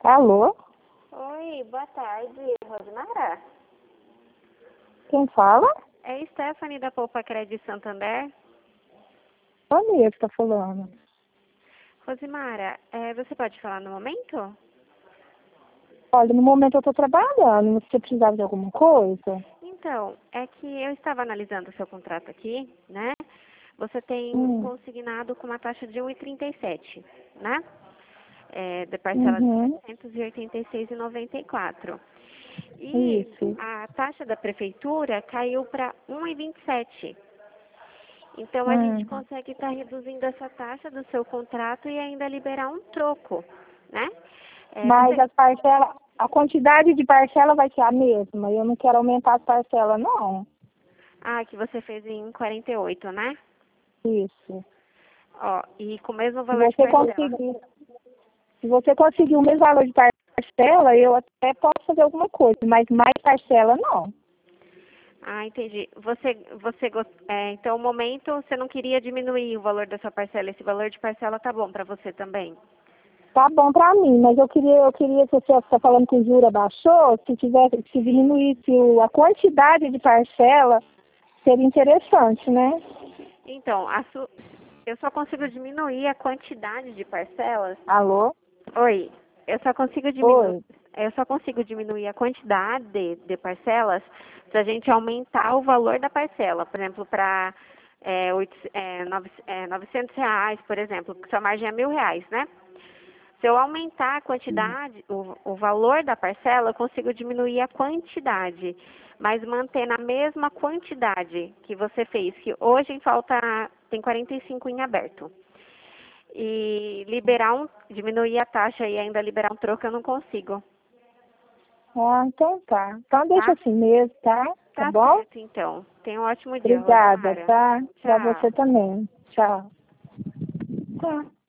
Alô? Oi, boa tarde, Rosimara. Quem fala? É Stephanie da Poupa Crédito Santander. Olha que tá falando. Rosimara, você pode falar no momento? Olha, no momento eu tô trabalhando, se você precisava de alguma coisa. Então, é que eu estava analisando o seu contrato aqui, né? Você tem Hum. consignado com uma taxa de 1,37, né? De parcela de Uhum. 786,94. E Isso. a taxa da prefeitura caiu para 1,27. Então, a gente Hum. consegue estar reduzindo essa taxa do seu contrato e ainda liberar um troco, né? Mas as parcelas, a quantidade de parcela vai ser a mesma. Eu não quero aumentar as parcelas, não. Que você fez em 48, né? Isso. Ó, e com o mesmo Se valor de você parcela. conseguir, se você conseguir o mesmo valor de parcela, eu até posso fazer alguma coisa, mas mais parcela não. Entendi. Então, no momento, você não queria diminuir o valor da sua parcela. Esse valor de parcela tá bom para você também? Tá bom pra mim, mas eu queria, se você está falando que o juro baixou, se diminuísse a quantidade de parcela, seria interessante, né? Então, eu só consigo diminuir a quantidade de parcelas. Alô? Oi, eu só consigo diminuir, Oi. eu só consigo diminuir a quantidade de parcelas se a gente aumentar o valor da parcela. Por exemplo, para R$ 900, por exemplo, que sua margem é R$ 1.000, né? Se eu aumentar a quantidade, o valor da parcela, eu consigo diminuir a quantidade, mas mantendo a mesma quantidade que você fez, que hoje tem 45 em aberto. E diminuir a taxa e ainda liberar um troco, eu não consigo, Ah, então tá. Então deixa tá? assim mesmo, tá? Tá Tá bom? certo, então. Tenha um ótimo dia, Obrigada, Rosimara. tá? Pra você Tchau. também. Tchau. Tá.